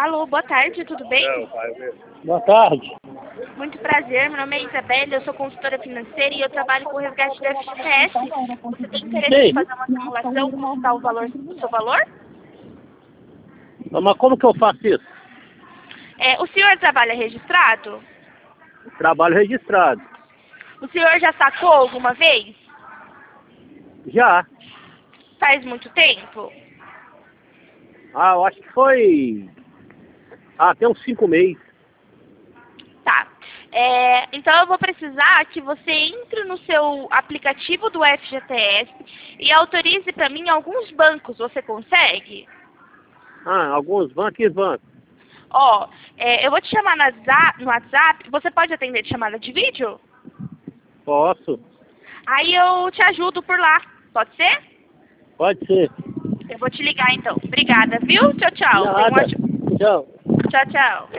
Alô, boa tarde, tudo bem? Boa tarde. Muito prazer, meu nome é Isabelle, eu sou consultora financeira e eu trabalho com o resgate do FGTS. Você tem interesse Sim. em fazer uma simulação, consultar o seu valor? Mas como que eu faço isso? O senhor trabalha registrado? Trabalho registrado. O senhor já sacou alguma vez? Já. Faz muito tempo? Eu acho que foi... tem uns 5 meses. Tá. Então eu vou precisar que você entre no seu aplicativo do FGTS e autorize para mim alguns bancos. Você consegue? Alguns bancos e bancos. Eu vou te chamar no WhatsApp. Você pode atender de chamada de vídeo? Posso. Aí eu te ajudo por lá. Pode ser? Pode ser. Eu vou te ligar então. Obrigada, viu? Tchau, tchau. Nada. Tchau. Tchau, tchau.